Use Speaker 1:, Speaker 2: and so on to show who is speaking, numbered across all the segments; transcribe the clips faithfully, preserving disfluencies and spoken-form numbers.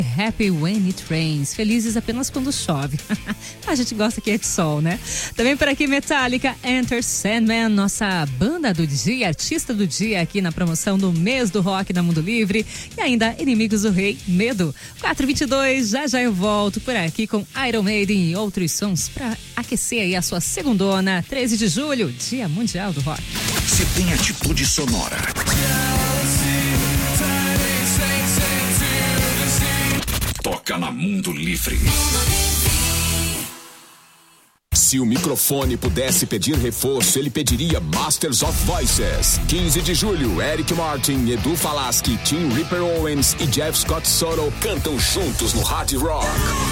Speaker 1: Happy When It Rains. Felizes apenas quando chove. A gente gosta que é de sol, né? Também por aqui, Metallica, Enter Sandman, nossa banda do dia, artista do dia aqui na promoção do mês do rock da Mundo Livre. E ainda Inimigos do Rei, Medo. quatro e vinte e dois, já já eu volto por aqui com Iron Maiden e outros sons pra aquecer aí a sua segundona. treze de julho, Dia Mundial do Rock.
Speaker 2: Se tem atitude sonora. Toca na Mundo Livre.
Speaker 3: Se o microfone pudesse pedir reforço, ele pediria Masters of Voices. quinze de julho, Eric Martin, Edu Falaschi, Tim Ripper Owens e Jeff Scott Soto cantam juntos no Hard Rock.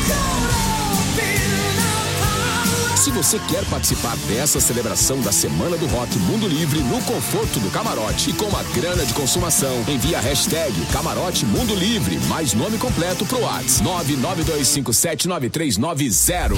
Speaker 3: Se você quer participar dessa celebração da Semana do Rock Mundo Livre no conforto do camarote e com uma grana de consumação, envie a hashtag Camarote Mundo Livre, mais nome completo pro WhatsApp nove nove dois cinco sete nove três nove zero.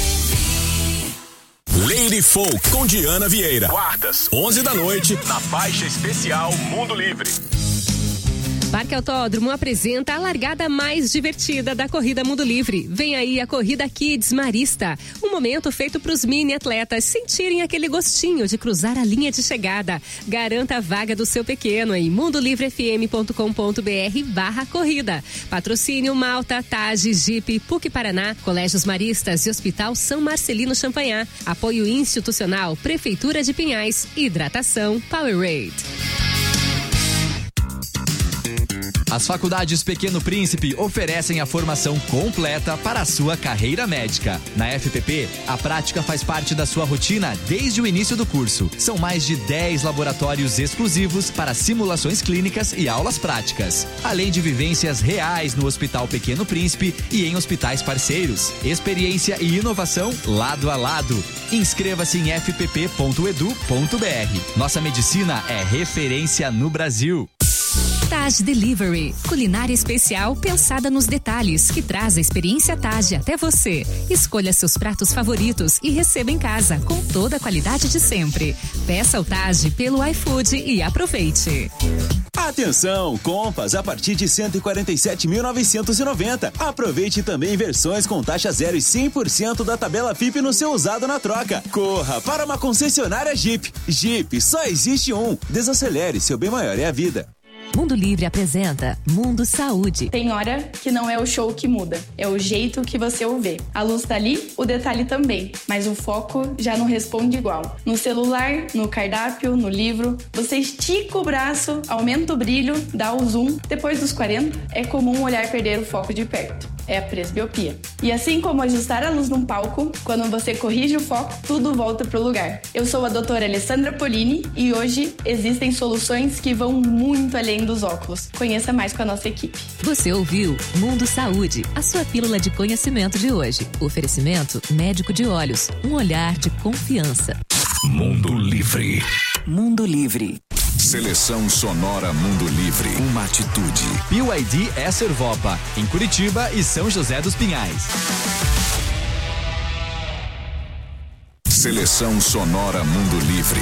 Speaker 4: Lady Folk com Diana Vieira. Quartas, onze da noite, na faixa especial Mundo Livre.
Speaker 5: Parque Autódromo apresenta a largada mais divertida da Corrida Mundo Livre. Vem aí a Corrida Kids Marista. Um momento feito para os mini atletas sentirem aquele gostinho de cruzar a linha de chegada. Garanta a vaga do seu pequeno em mundolivrefm.com.br barra corrida. Patrocínio Malta, Tage, Jeep, P U C Paraná, Colégios Maristas e Hospital São Marcelino Champagnat. Apoio institucional, Prefeitura de Pinhais, Hidratação, Powerade.
Speaker 6: As faculdades Pequeno Príncipe oferecem a formação completa para a sua carreira médica. Na F P P, a prática faz parte da sua rotina desde o início do curso. São mais de dez laboratórios exclusivos para simulações clínicas e aulas práticas, além de vivências reais no Hospital Pequeno Príncipe e em hospitais parceiros. Experiência e inovação lado a lado. Inscreva-se em f p p ponto e d u ponto b r. Nossa medicina é referência no Brasil.
Speaker 1: Taj Delivery, culinária especial pensada nos detalhes, que traz a experiência Taj até você. Escolha seus pratos favoritos e receba em casa com toda a qualidade de sempre. Peça o Taj pelo iFood e aproveite.
Speaker 7: Atenção, Compass a partir de cento e quarenta e sete mil novecentos e noventa. Aproveite também versões com taxa zero e cem por cento da tabela F I P no seu usado na troca. Corra para uma concessionária Jeep. Jeep, só existe um. Desacelere, seu bem maior é a vida.
Speaker 1: Mundo Livre apresenta Mundo Saúde.
Speaker 8: Tem hora que não é o show que muda, é o jeito que você o vê. A luz tá ali, o detalhe também, mas o foco já não responde igual. No celular, no cardápio, no livro, você estica o braço, aumenta o brilho, dá o zoom. Depois dos quarenta, é comum olhar perder o foco de perto. É a presbiopia. E assim como ajustar a luz num palco, quando você corrige o foco, tudo volta pro lugar. Eu sou a doutora Alessandra Polini e hoje existem soluções que vão muito além dos óculos. Conheça mais com a nossa equipe.
Speaker 1: Você ouviu Mundo Saúde, a sua pílula de conhecimento de hoje. Oferecimento Médico de Olhos, um olhar de confiança.
Speaker 2: Mundo Livre.
Speaker 1: Mundo Livre.
Speaker 2: Seleção Sonora Mundo Livre. Uma atitude.
Speaker 6: B Y D é Servopa, em Curitiba e São José dos Pinhais.
Speaker 2: Seleção Sonora Mundo Livre.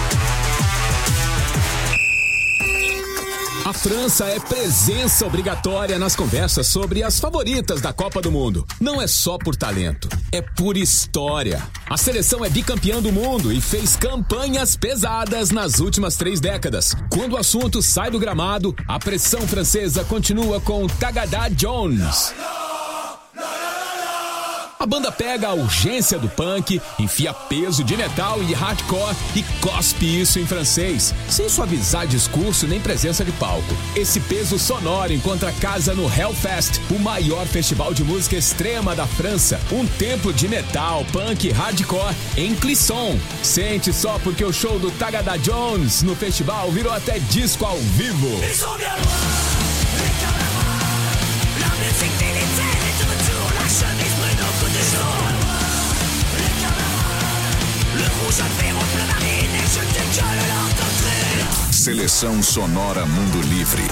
Speaker 3: A França é presença obrigatória nas conversas sobre as favoritas da Copa do Mundo. Não é só por talento, é por história. A seleção é bicampeã do mundo e fez campanhas pesadas nas últimas três décadas. Quando o assunto sai do gramado, a pressão francesa continua com Tagada Jones. A banda pega a urgência do punk, enfia peso de metal e hardcore e cospe isso em francês, sem suavizar discurso nem presença de palco. Esse peso sonoro encontra casa no Hellfest, o maior festival de música extrema da França. Um templo de metal, punk e hardcore em Clisson. Sente só porque o show do Tagada Jones no festival virou até disco ao vivo.
Speaker 2: Seleção Sonora Mundo Livre.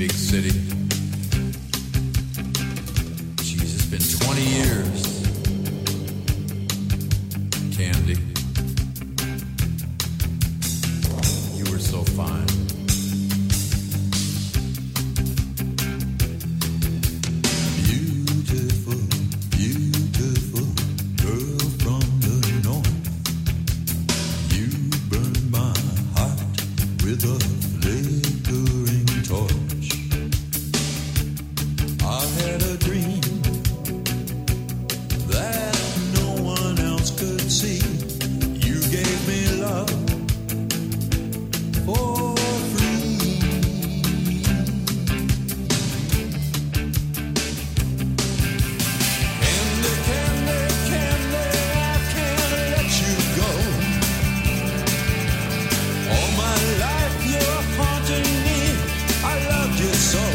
Speaker 9: big city. Jeez, it's been twenty years. Candy, you were so fine. Beautiful, beautiful girl from the north. You burned my heart with a flickering torch. I had a dream that no one else could see. You gave me love for free. Candy, candy, candy, I can't let you go. All my life you're haunting me. I loved you so.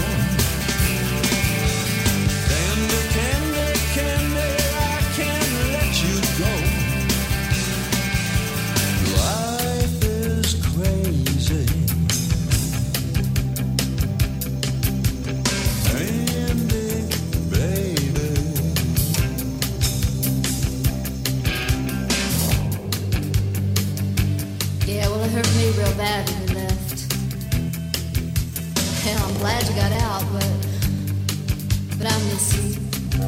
Speaker 9: Candy, candy, candy, I can't let you go. Life is crazy. Candy, baby.
Speaker 10: Yeah, well, it hurt me real bad when you left. Hell, I'm glad you got out, but but I miss you.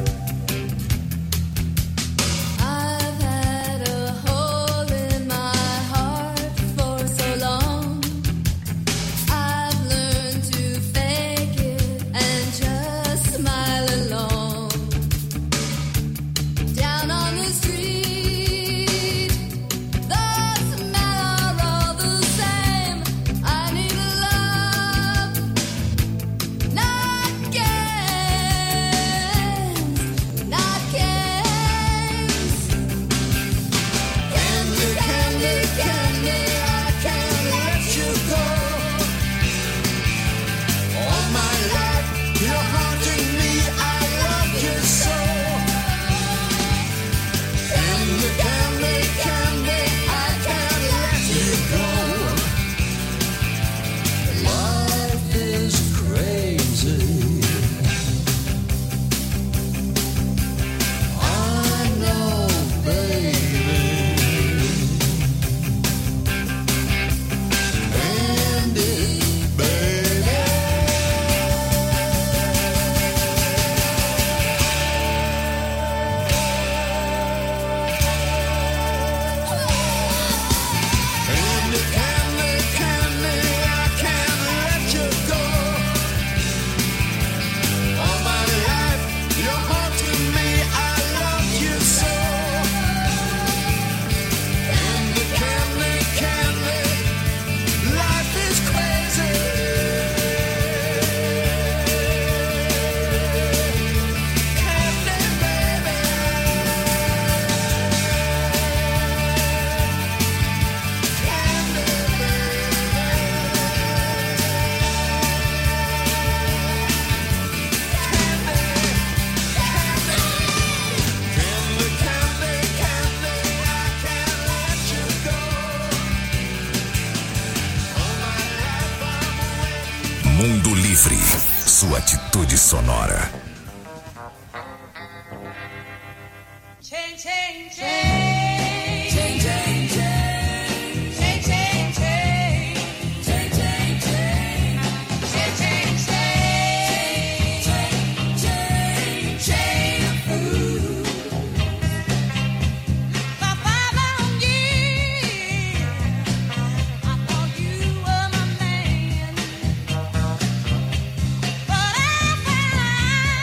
Speaker 10: I've had a hole in my heart for so long. I've learned to fake it and just smile along. Down on the street, the smell are all the same. I need love, not games, not games. Candy, candy, candy, I can't let you go.
Speaker 9: All my life you're haunting me. I love you so. Candy, candy, candy, I can't let you go. Life is crazy. I know, baby. Candy, baby. Candy, candy, candy, I can't let you go. All my life you're haunting me. I love you so. Candy, candy, candy, life is crazy. Candy, baby. Candy, candy, candy, I can't let you go. All my life I'm waiting.
Speaker 2: Mundo Livre, sua atitude sonora.
Speaker 11: Chain, chain, chain. Chain, chain, chain. Chain, chain, chain. Chain, chain, chain. Chain, chain, chain. Chain, chain, chain of fools. For five long years, I thought you were my man. But I found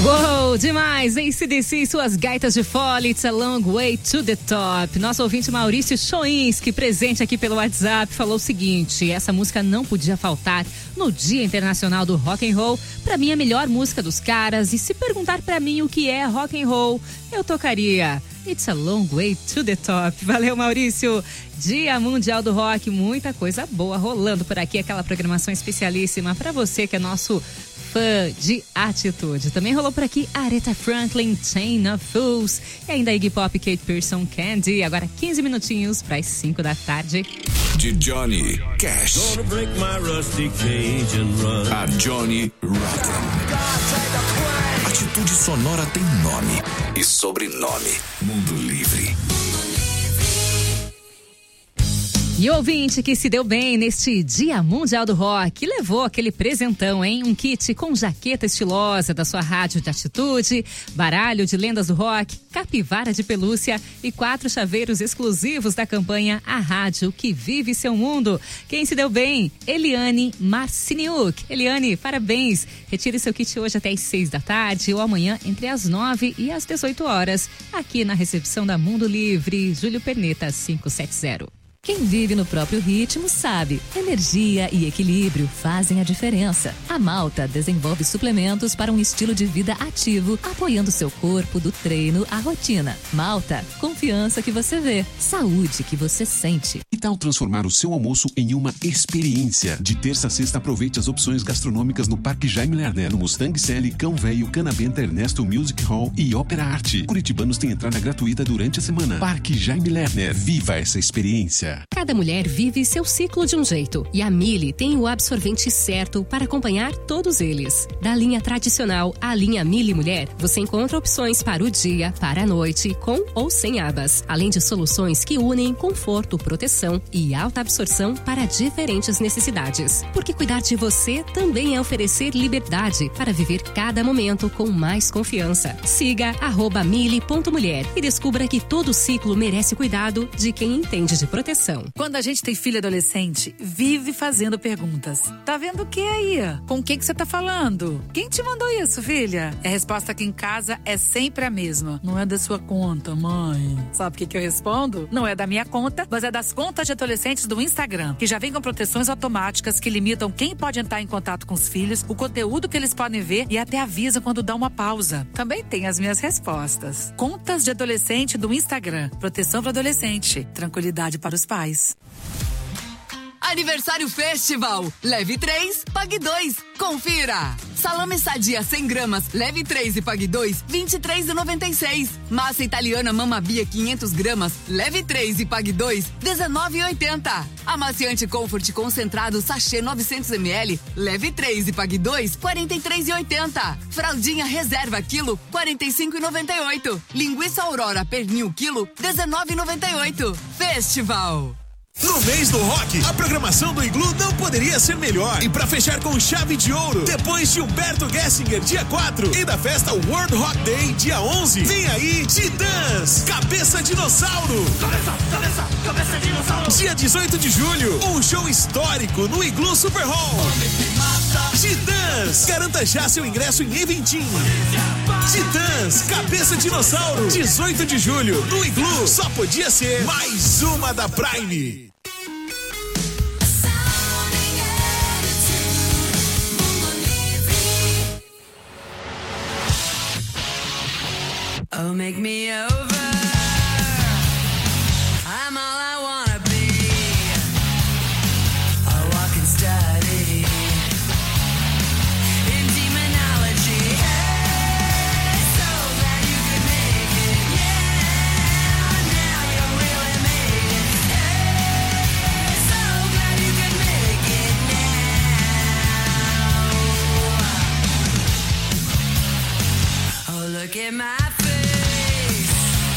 Speaker 1: Uou, demais! A C D C e suas gaitas de fole, It's a Long Way to the Top. Nosso ouvinte Maurício Choinski, presente aqui pelo WhatsApp, falou o seguinte: essa música não podia faltar no Dia Internacional do Rock and Roll. Pra mim, é a melhor música dos caras. E se perguntar pra mim o que é rock and roll, eu tocaria It's a Long Way to the Top. Valeu, Maurício! Dia Mundial do Rock, muita coisa boa rolando por aqui. Aquela programação especialíssima pra você que é nosso fã de atitude. Também rolou por aqui Aretha Franklin, Chain of Fools, e ainda Iggy Pop, Kate Pearson, Candy. Agora quinze minutinhos para as cinco da tarde.
Speaker 2: De Johnny Cash a Johnny Rotten. Atitude Sonora tem nome e sobrenome. Mundo Livre.
Speaker 1: E o ouvinte que se deu bem neste Dia Mundial do Rock levou aquele presentão, hein? Um kit com jaqueta estilosa da sua rádio de atitude, baralho de lendas do rock, capivara de pelúcia e quatro chaveiros exclusivos da campanha A Rádio que Vive Seu Mundo. Quem se deu bem? Eliane Marciniuk. Eliane, parabéns! Retire seu kit hoje até às seis da tarde ou amanhã entre as nove e as dezoito horas, aqui na recepção da Mundo Livre, Júlio Perneta quinhentos e setenta.
Speaker 12: Quem vive no próprio ritmo sabe, energia e equilíbrio fazem a diferença. A Malta desenvolve suplementos para um estilo de vida ativo, apoiando seu corpo do treino à rotina. Malta, confiança que você vê, saúde que você sente.
Speaker 13: Que tal transformar o seu almoço em uma experiência? De terça a sexta, aproveite as opções gastronômicas no Parque Jaime Lerner, no Mustang Sally, Cão Velho, Canabenta, Ernesto Music Hall e Ópera Arte. Curitibanos têm entrada gratuita durante a semana. Parque Jaime Lerner, viva essa experiência.
Speaker 5: Cada mulher vive seu ciclo de um jeito e a Mili tem o absorvente certo para acompanhar todos eles. Da linha tradicional à linha Mili Mulher, você encontra opções para o dia, para a noite, com ou sem abas, além de soluções que unem conforto, proteção e alta absorção para diferentes necessidades. Porque cuidar de você também é oferecer liberdade para viver cada momento com mais confiança. Siga arroba mili ponto mulher e descubra que todo ciclo merece cuidado de quem entende de proteção.
Speaker 14: Quando a gente tem filho adolescente, vive fazendo perguntas. Tá vendo o que aí? Com quem que você tá falando? Quem te mandou isso, filha? E a resposta aqui em casa é sempre a mesma. Não é da sua conta, mãe. Sabe o que que eu respondo? Não é da minha conta, mas é das contas de adolescentes do Instagram, que já vem com proteções automáticas que limitam quem pode entrar em contato com os filhos, o conteúdo que eles podem ver e até avisa quando dá uma pausa. Também tem as minhas respostas. Contas de adolescente do Instagram. Proteção para adolescente. Tranquilidade para os pais.
Speaker 15: Aniversário Festival. Leve três, pague dois. Confira. Salame Sadia cem gramas, leve três e pague dois, vinte e três reais e noventa e seis. Massa italiana Mamma Bia quinhentas gramas, leve três e pague dois, dezenove reais e oitenta centavos. Amaciante Comfort concentrado sachê novecentos mililitros, leve três e pague dois, quarenta e três reais e oitenta centavos. Fraldinha Reserva quilo, quarenta e cinco reais e noventa e oito centavos. Linguiça Aurora pernil quilo, dezenove reais e noventa e oito centavos. Festival.
Speaker 4: No mês do rock, a programação do Iglu não poderia ser melhor. E pra fechar com chave de ouro, depois de Humberto Gessinger, dia quatro, e da festa World Rock Day, dia onze, vem aí Titãs, Cabeça Dinossauro. Cabeça, cabeça, cabeça dinossauro. Dia dezoito de julho, um show histórico no Iglu Super Hall. Titãs, garanta já seu ingresso em Eventim. Titãs, Cabeça Dinossauro, dezoito de julho, no Iglu. Só podia ser mais uma da Prime.
Speaker 11: Oh, make me over. I'm all I wanna be. A walking study in demonology. Hey, so glad you could make it. Yeah, now you really made it. Hey, so glad you could make it now. Oh, look at my face.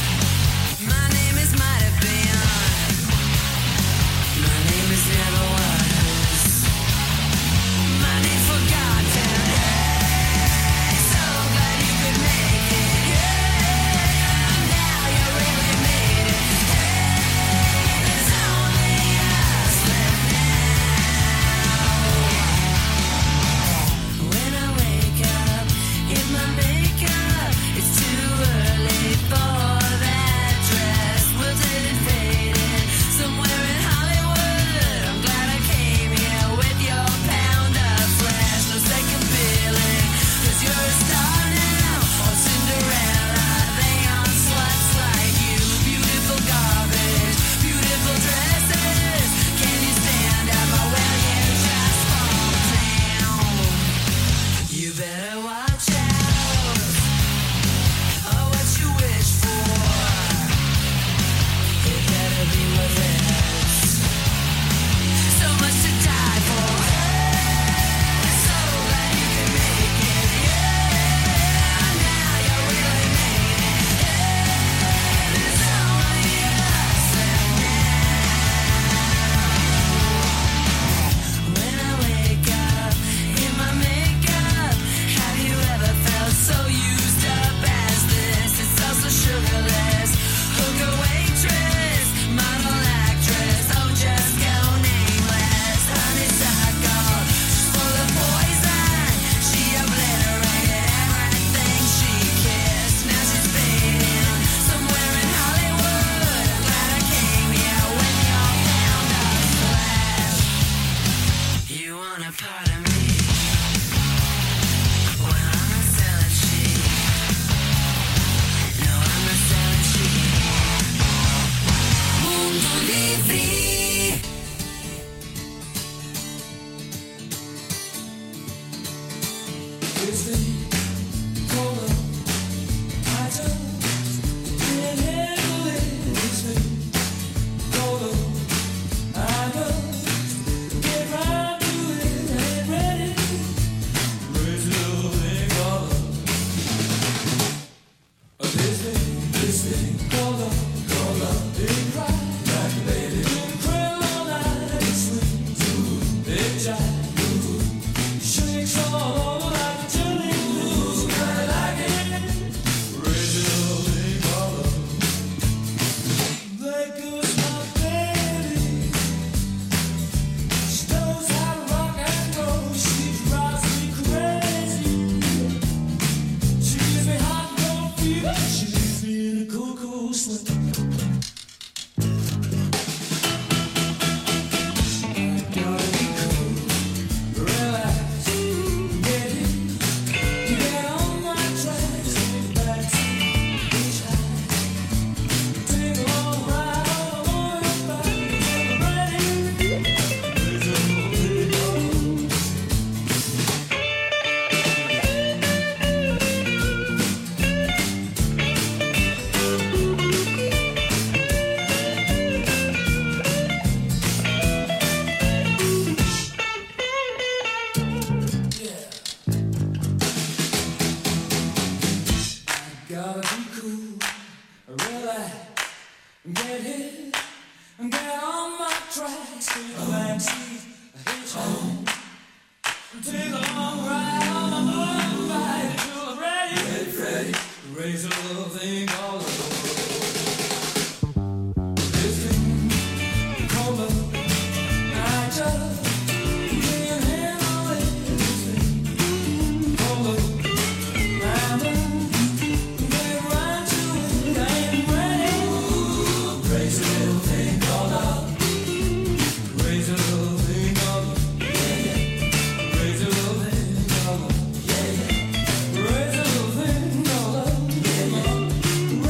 Speaker 9: Raise a little thing called love.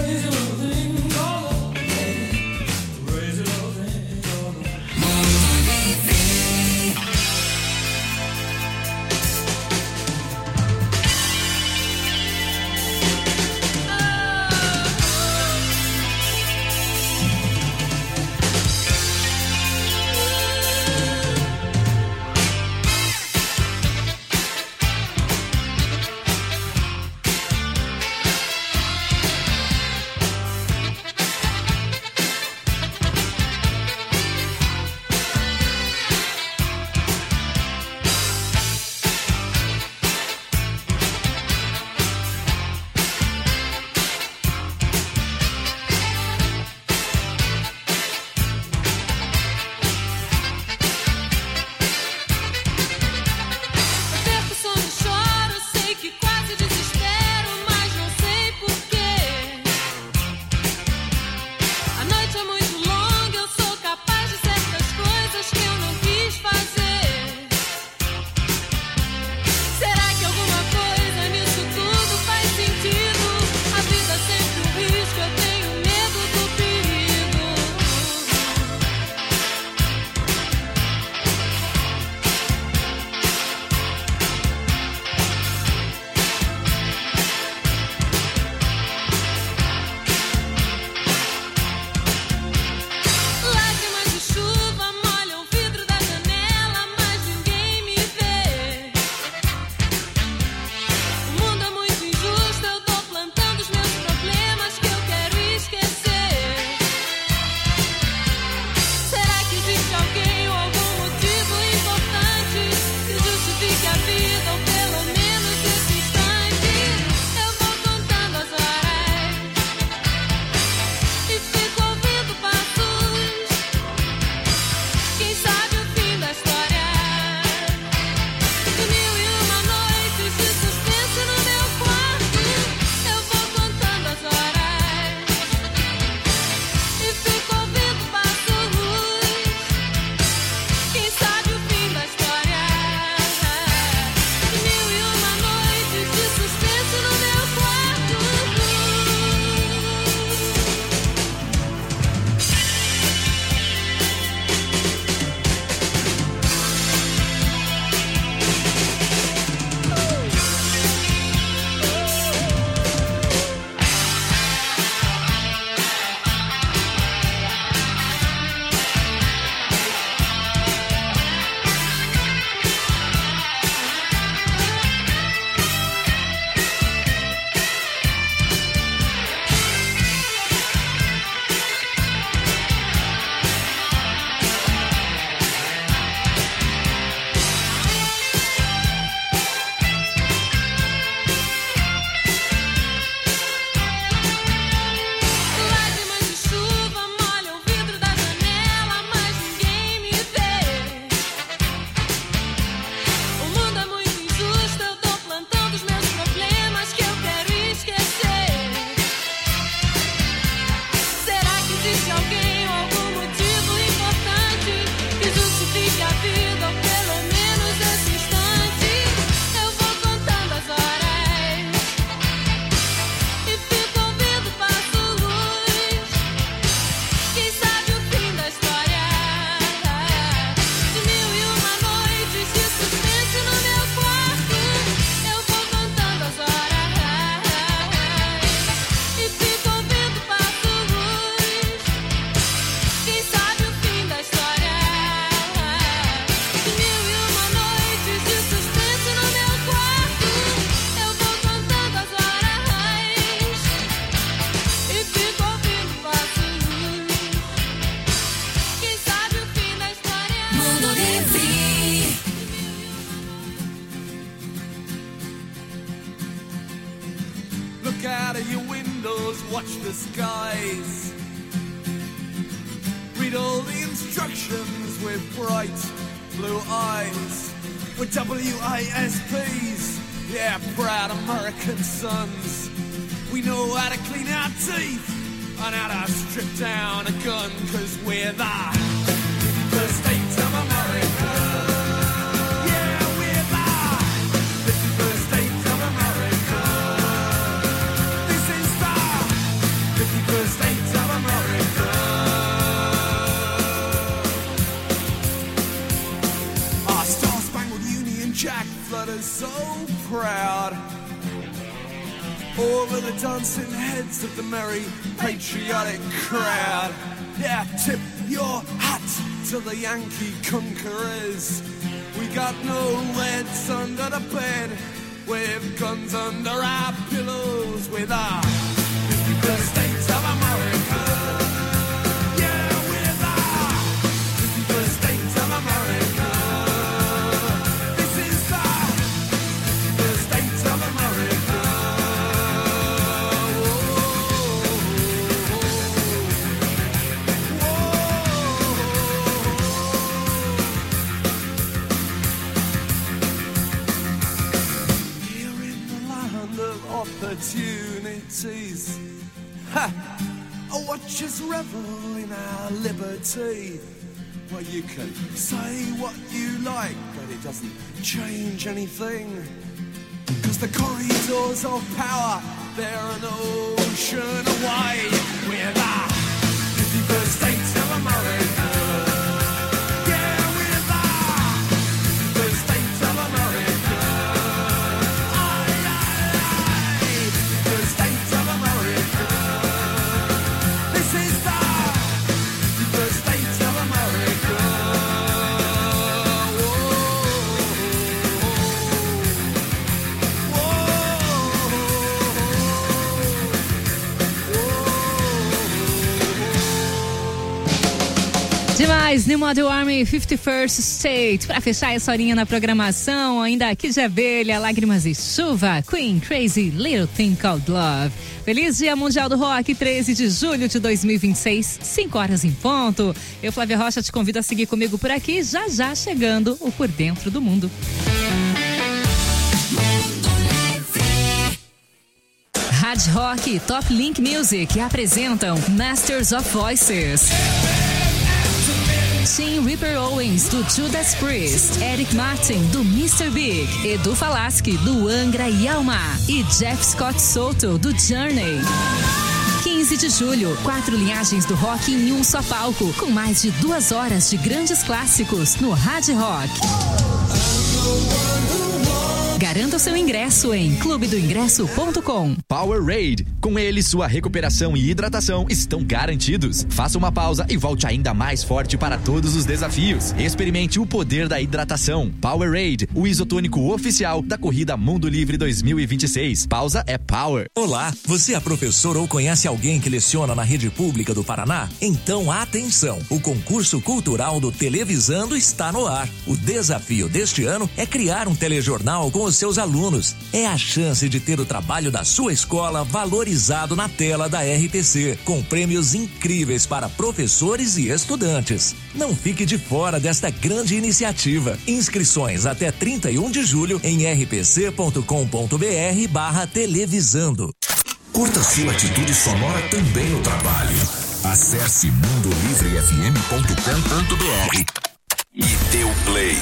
Speaker 9: Look out of your windows, watch the skies. Read all the instructions with bright blue eyes. We're W A S Ps, yeah, proud American sons. We know how to clean our teeth and how to strip down a gun, cause we're the fifty-first state of America. Yeah, we're the fifty-first state of America. This is the fifty-first state of America. Our Star-Spangled Union Jack flutters so proud over the dancing heads of the merry patriotic crowd. Yeah, tip your hat to the Yankee conquerors. We got no leads under the bed, with guns under our pillows, with our fifty-first state of America. Yeah, with our fifty-first state of America. This is the fifty-first state of America. Opportunities. Ha! Oh, watch us revel in our liberty. Well, you can say what you like, but it doesn't change anything. Cause the corridors of power, they're an ocean away. We're the fifty-first state of America. Yeah, we're the fifty-first state of America.
Speaker 1: Demais, New Model Army fifty-first State. Pra fechar essa horinha na programação, ainda Kid de Abelha, Lágrimas e Chuva, Queen, Crazy, Little Thing Called Love. Feliz Dia Mundial do Rock, treze de julho de dois mil e vinte e seis, cinco horas em ponto. Eu, Flávia Rocha, te convido a seguir comigo por aqui, já já chegando o Por Dentro do Mundo. Hard Rock e Top Link Music apresentam Masters of Voices. Tim Ripper Owens, do Judas Priest, Eric Martin, do mister Big, Edu Falaschi, do Angra e Alma e Jeff Scott Soto, do Journey. quinze de julho, quatro linhagens do rock em um só palco, com mais de duas horas de grandes clássicos no Hard Rock. Garanta o seu ingresso em clube do ingresso ponto com.
Speaker 6: Powerade. Com ele, sua recuperação e hidratação estão garantidos. Faça uma pausa e volte ainda mais forte para todos os desafios. Experimente o poder da hidratação. Powerade, o isotônico oficial da Corrida Mundo Livre dois mil e vinte e seis. Pausa é power.
Speaker 16: Olá, você é professor ou conhece alguém que leciona na rede pública do Paraná? Então atenção, o concurso cultural do Televisando está no ar. O desafio deste ano é criar um telejornal com os seus alunos. É a chance de ter o trabalho da sua escola valorizado na tela da R T C, com prêmios incríveis para professores e estudantes. Não fique de fora desta grande iniciativa. Inscrições até trinta e um de julho em r p c ponto com ponto b r barra televisando.
Speaker 2: Curta sua atitude sonora também no trabalho. Acesse mundo livre f m ponto com ponto b r e dê o play.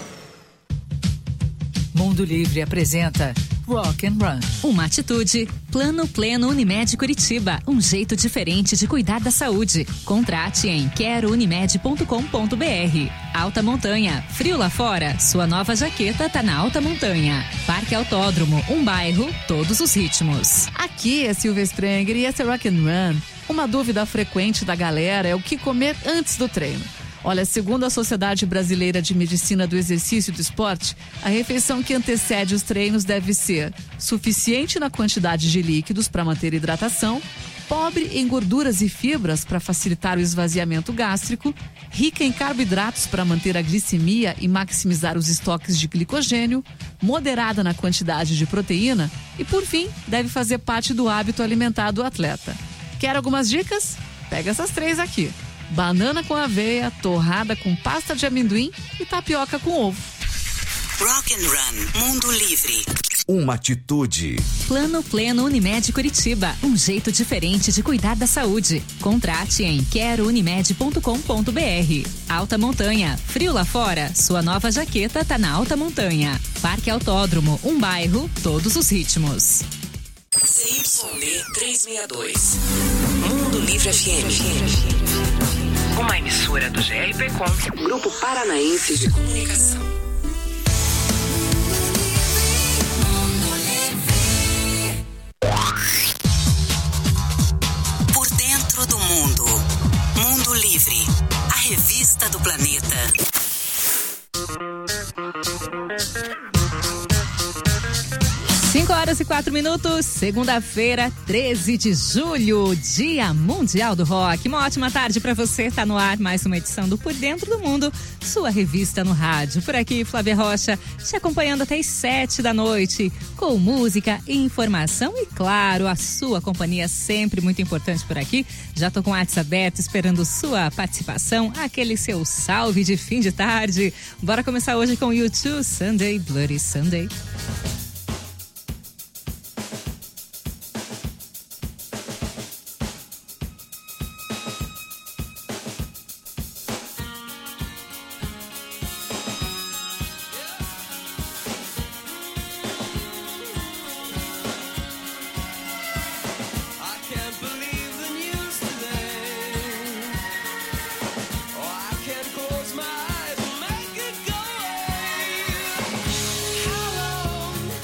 Speaker 14: Mundo Livre apresenta Rock and Run.
Speaker 1: Uma atitude. Plano Pleno Unimed Curitiba. Um jeito diferente de cuidar da saúde. Contrate em quero unimed ponto com ponto b r. Alta Montanha. Frio lá fora? Sua nova jaqueta tá na Alta Montanha. Parque Autódromo. Um bairro, todos os ritmos.
Speaker 17: Aqui é Silvia Sprenger e esse é Rock and Run. Uma dúvida frequente da galera é o que comer antes do treino. Olha, segundo a Sociedade Brasileira de Medicina do Exercício e do Esporte, a refeição que antecede os treinos deve ser suficiente na quantidade de líquidos para manter a hidratação, pobre em gorduras e fibras para facilitar o esvaziamento gástrico, rica em carboidratos para manter a glicemia e maximizar os estoques de glicogênio, moderada na quantidade de proteína E por fim, deve fazer parte do hábito alimentar do atleta. Quer algumas dicas? Pega essas três aqui: banana com aveia, torrada com pasta de amendoim e tapioca com ovo.
Speaker 18: Rock and Run, Mundo Livre.
Speaker 2: Uma atitude.
Speaker 1: Plano Pleno Unimed Curitiba, um jeito diferente de cuidar da saúde. Contrate em quero unimed ponto com ponto br. Alta Montanha, frio lá fora, sua nova jaqueta tá na Alta Montanha. Parque Autódromo, um bairro, todos os ritmos.
Speaker 18: C Y B trezentos e sessenta e dois. Mundo Livre F M. Uma emissora do G R P Com, Grupo Paranaense de Comunicação. Por dentro do mundo. Mundo Livre. A revista do planeta.
Speaker 1: cinco horas e quatro minutos, segunda-feira, treze de julho, Dia Mundial do Rock. Uma ótima tarde para você. Tá no ar mais uma edição do Por Dentro do Mundo, sua revista no rádio. Por aqui, Flávia Rocha, te acompanhando até as sete da noite, com música, informação e, claro, a sua companhia sempre muito importante por aqui. Já tô com o WhatsApp aberto, esperando sua participação, aquele seu salve de fim de tarde. Bora começar hoje com o U dois, Sunday, Bloody Sunday.
Speaker 11: Close my eyes and make it go away. How long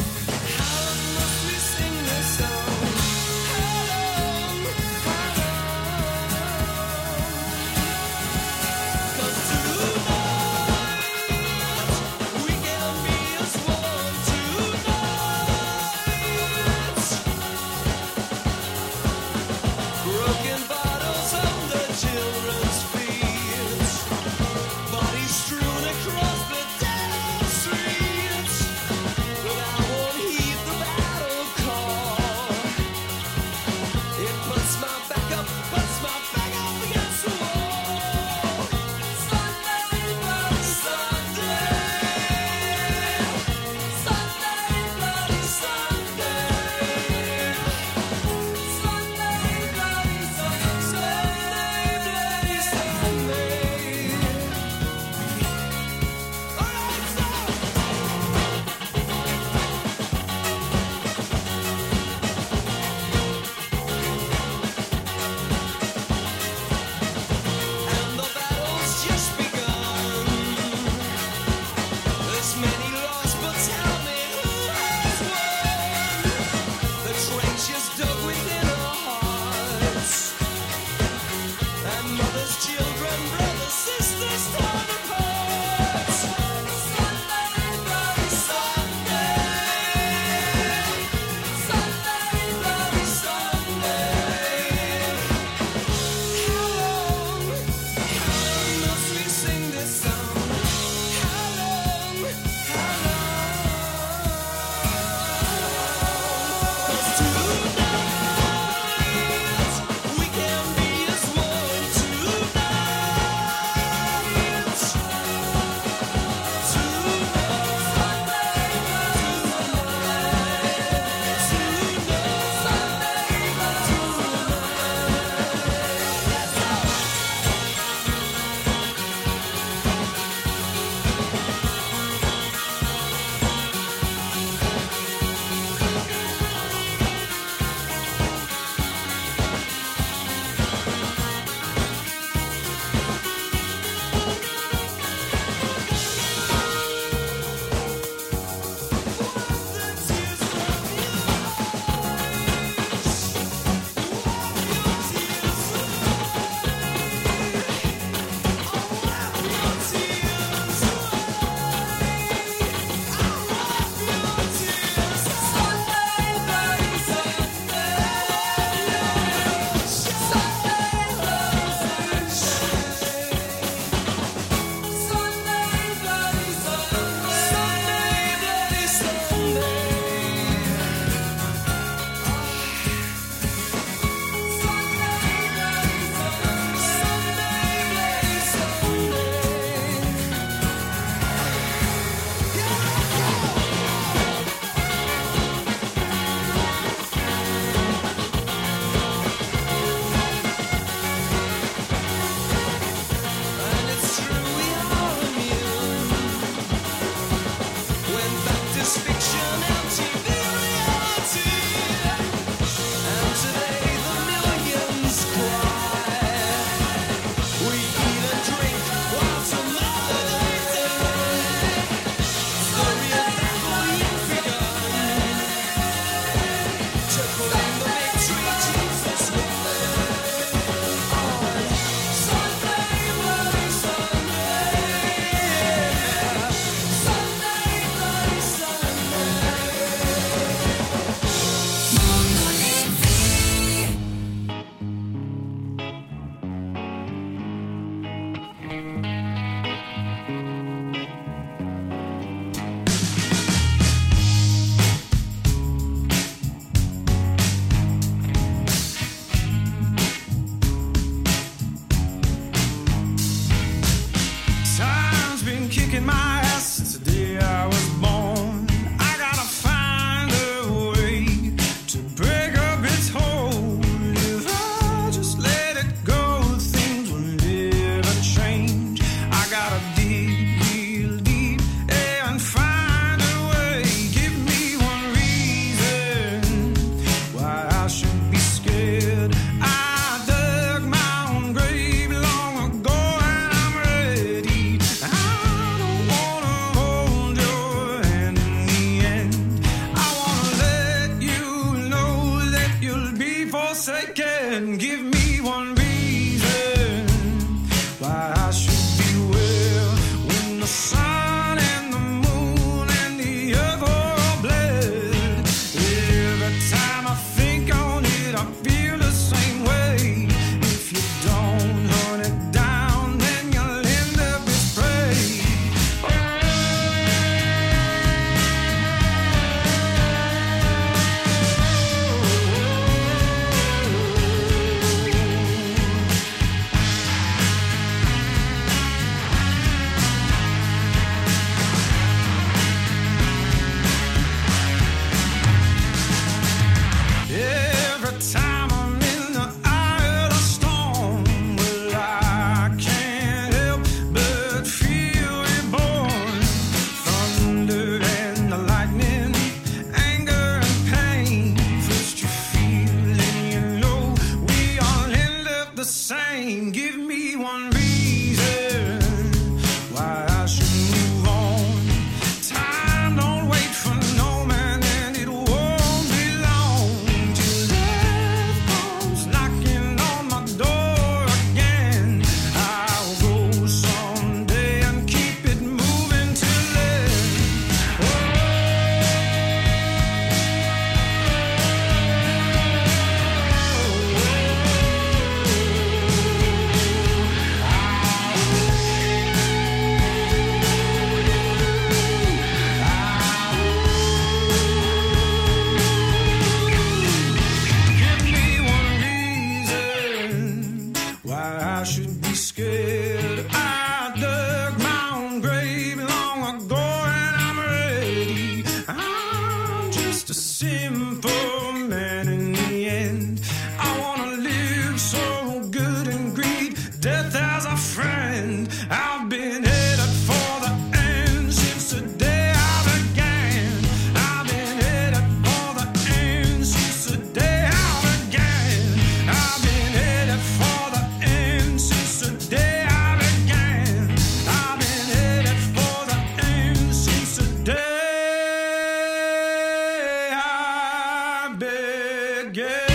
Speaker 9: again.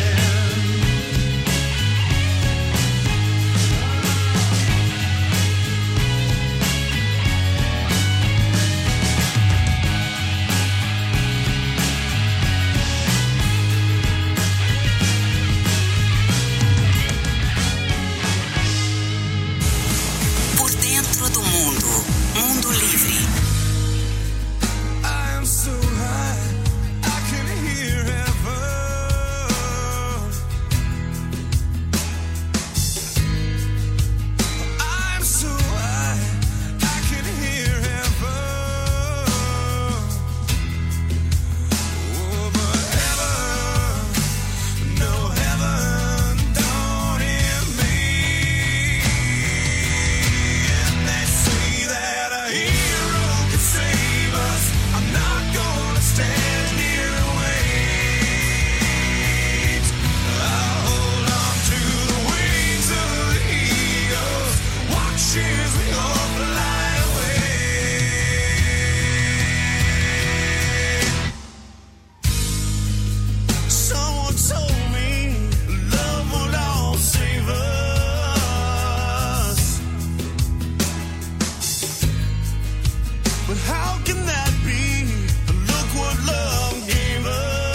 Speaker 18: Por dentro do mundo. Mundo Livre.
Speaker 9: I am so high, I can hear heaven. I'm so high, I can hear heaven. Oh, but heaven, no heaven, don't hear me. And they say that a hero can save us. I'm not gonna stand here and wait. I'll hold on to the wings of the eagles. Watch as we all fly away. Someone told me love will all save us. But how can that be? Look what love gave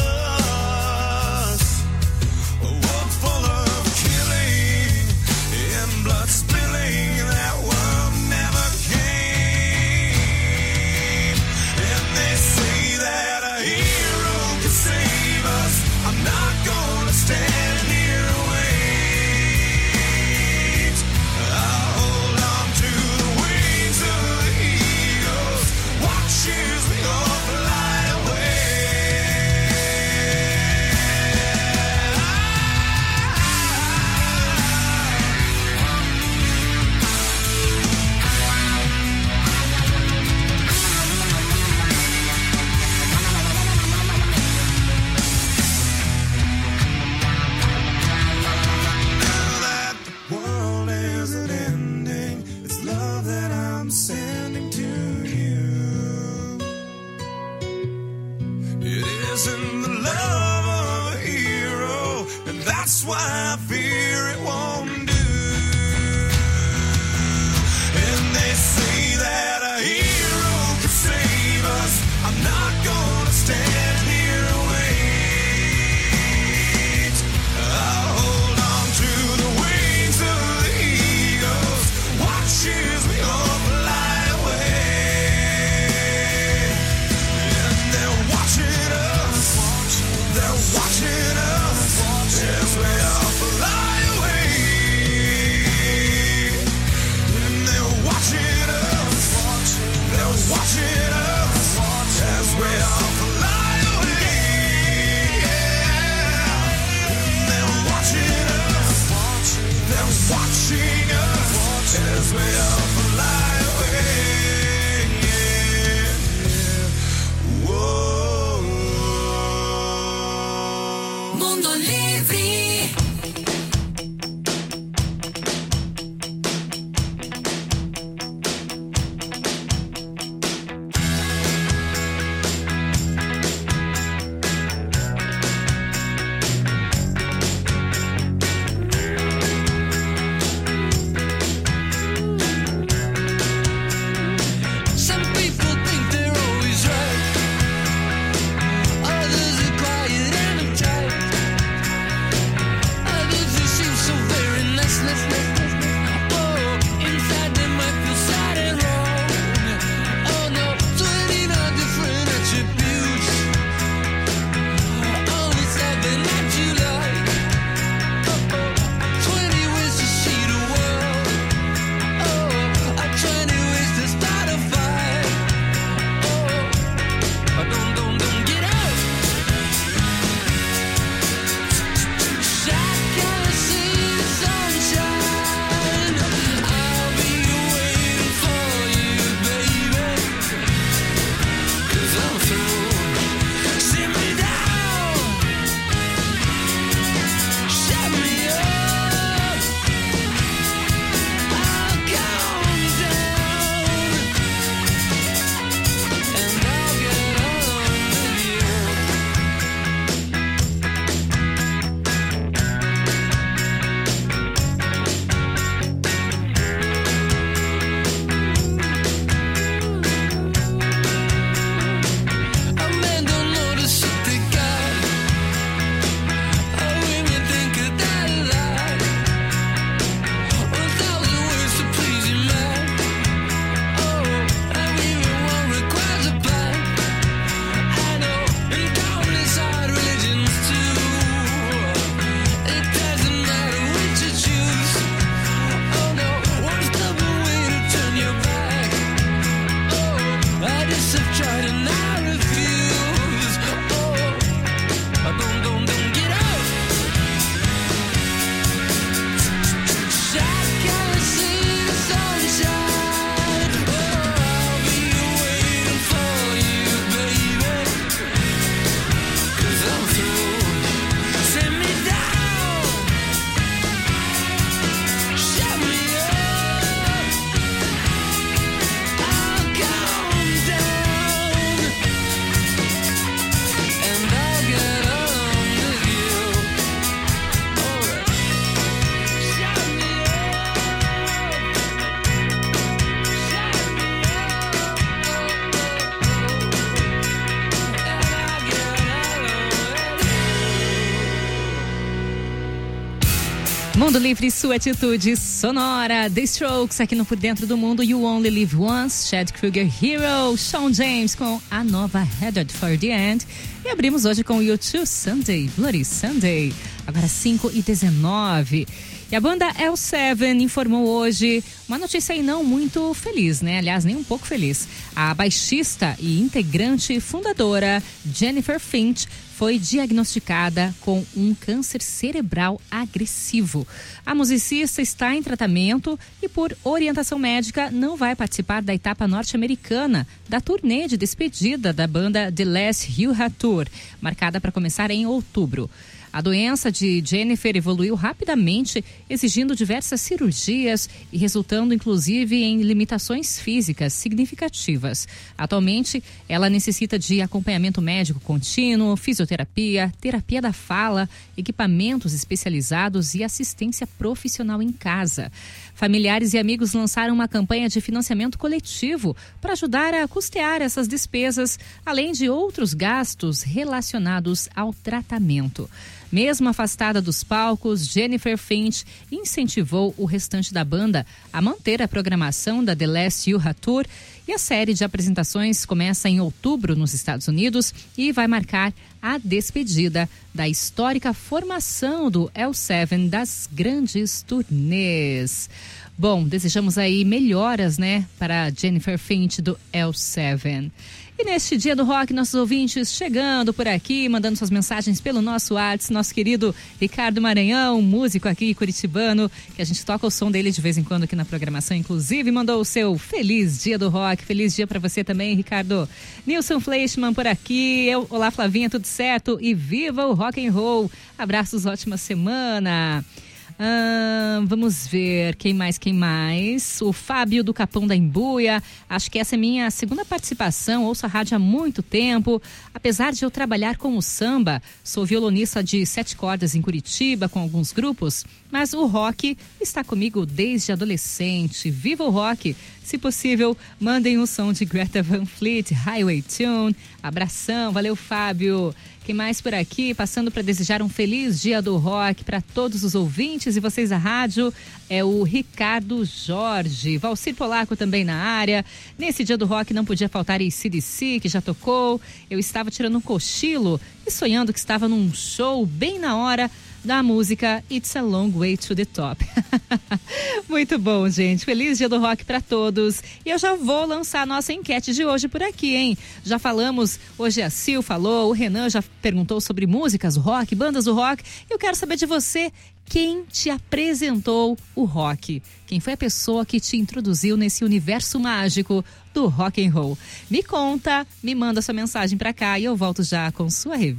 Speaker 9: us. A world full of killing and blood spilling. That world never came. And they say that a hero can save us. I'm not gonna stand here and wait. I'll hold on to the wings of the eagles. Watch as we all fly away. Now that the world isn't ending, it's love that I'm sending to you. It isn't the love of a hero, and that's why I fear it won't do. And they say that a hero can save us. I'm not gonna stand here and wait. I'll hold on to the wings of the eagles. Watch as we all fly away. And they're watching us. They're watching us as we all fly away. And they're watching us. They're watching us as we all fly away. And they're watching us. They're watching us as we all fly away. Whoa.
Speaker 11: Mundo Livre.
Speaker 9: Some people think they're always right. Others are quiet and uptight.
Speaker 1: Mundo Livre, sua atitude sonora. The Strokes aqui no Por Dentro do Mundo. You Only Live Once. Chad Kroeger, Hero. Shawn James com a nova Headed for the End. E abrimos hoje com U dois, Sunday, Bloody Sunday. Agora cinco e dezenove. E a banda L sete informou hoje uma notícia aí não muito feliz, né? Aliás, nem um pouco feliz. A baixista e integrante fundadora Jennifer Finch foi diagnosticada com um câncer cerebral agressivo. A musicista está em tratamento e, por orientação médica, não vai participar da etapa norte-americana da turnê de despedida da banda The Last Hurrah Tour, marcada para começar em outubro. A doença de Jennifer evoluiu rapidamente, exigindo diversas cirurgias e resultando inclusive em limitações físicas significativas. Atualmente, ela necessita de acompanhamento médico contínuo, fisioterapia, terapia da fala, equipamentos especializados e assistência profissional em casa. Familiares e amigos lançaram uma campanha de financiamento coletivo para ajudar a custear essas despesas, além de outros gastos relacionados ao tratamento. Mesmo afastada dos palcos, Jennifer Finch incentivou o restante da banda a manter a programação da The Last Hurrah Tour, e a série de apresentações começa em outubro nos Estados Unidos e vai marcar a despedida da histórica formação do L sete das grandes turnês. Bom, desejamos aí melhoras, né, para Jennifer Finch do L sete. E neste dia do rock, nossos ouvintes chegando por aqui, mandando suas mensagens pelo nosso WhatsApp, nosso querido Ricardo Maranhão, músico aqui curitibano, que a gente toca o som dele de vez em quando aqui na programação, inclusive mandou o seu feliz dia do rock. Feliz dia para você também, Ricardo. Nilson Fleischmann por aqui. Eu, olá, Flavinha, tudo certo? E viva o rock and roll. Abraços, ótima semana. Ah, vamos ver, quem mais, quem mais? O Fábio do Capão da Embuia. Acho que essa é minha segunda participação, ouço a rádio há muito tempo. Apesar de eu trabalhar com o samba, sou violonista de sete cordas em Curitiba, com alguns grupos, mas o rock está comigo desde adolescente. Viva o rock! Se possível, mandem um som de Greta Van Fleet, Highway Tune. Abração, valeu, Fábio. Quem mais por aqui? Passando para desejar um feliz dia do rock para todos os ouvintes e vocês da rádio, é o Ricardo Jorge. Valcir Polaco também na área. Nesse dia do rock não podia faltar A C D C, que já tocou. Eu estava tirando um cochilo e sonhando que estava num show bem na hora da música It's a Long Way to the Top. Muito bom, gente. Feliz dia do rock para todos. E eu já vou lançar a nossa enquete de hoje por aqui, hein? Já falamos, hoje a Sil falou, o Renan já perguntou sobre músicas do rock, bandas do rock. Eu quero saber de você, quem te apresentou o rock? Quem foi a pessoa que te introduziu nesse universo mágico do rock and roll? Me conta, me manda sua mensagem para cá e eu volto já com sua revista.